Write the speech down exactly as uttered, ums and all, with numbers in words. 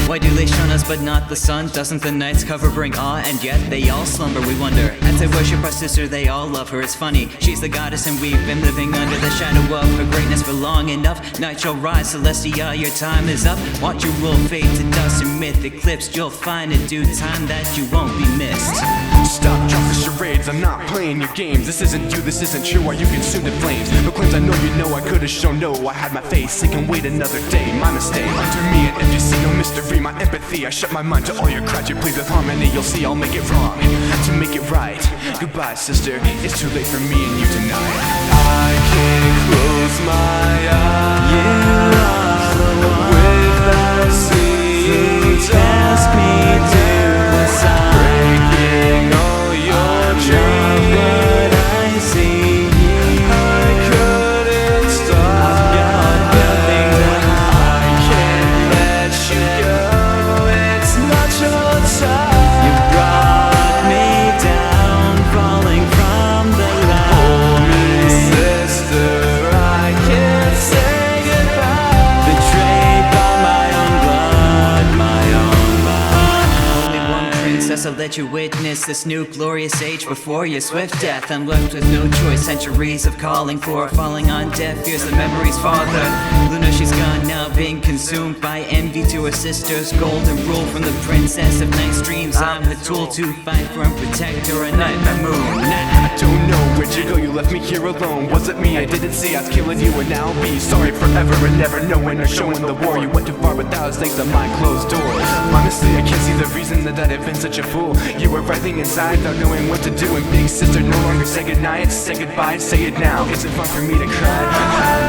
Why do they shun us but not the sun? Doesn't the night's cover bring awe? And yet they all slumber, we wonder. As they worship our sister, they all love her. It's funny, she's the goddess and we've been living under the shadow of her greatness for long enough. Night shall rise, Celestia, your time is up. Watch your rule fade to dust and myth eclipsed. You'll find in due time that you won't be missed. Stop, drop the charades, I'm not playing your games. This isn't you, this isn't true, are you consumed in flames? No claims I know you know, I could've shown no. I had my face, I can wait another day, my mistake. Under me an empty sea, no mystery, my empathy. I shut my mind to all your cries, you please with harmony. You'll see I'll make it wrong, to make it right. Goodbye sister, it's too late for me and you tonight. I can't close my eyes, you are the one without seeing who ask me to the side. Breaking all your dreams, but I see I couldn't stop. I've got nothing that I can't let you go, it's not your time. you brought me down, falling from the Hold me, line. sister, I can't say goodbye. Betrayed by my own blood, my own blood. Only one princess, I'll let you witness this new glorious age before your swift death. I'm left with no choice, centuries of calling for, falling on deaf ears, the memories father. Luna, she's gone now, being consumed by envy to her sister's golden rule. From the princess of night's dreams, I'm the tool to fight for and protect her, a nightmare moon. I don't know where'd you go, you left me here alone. Was it me I didn't see? I was killing you and now I'll be sorry forever and never knowing or showing the war. You went too far, but that was thanks to my closed door. Honestly, I can't see the reason that I've been such a fool. You were writhing inside without knowing what to do. And big sister no longer say goodnight, say goodbye, say it now. Is it fun for me to cry?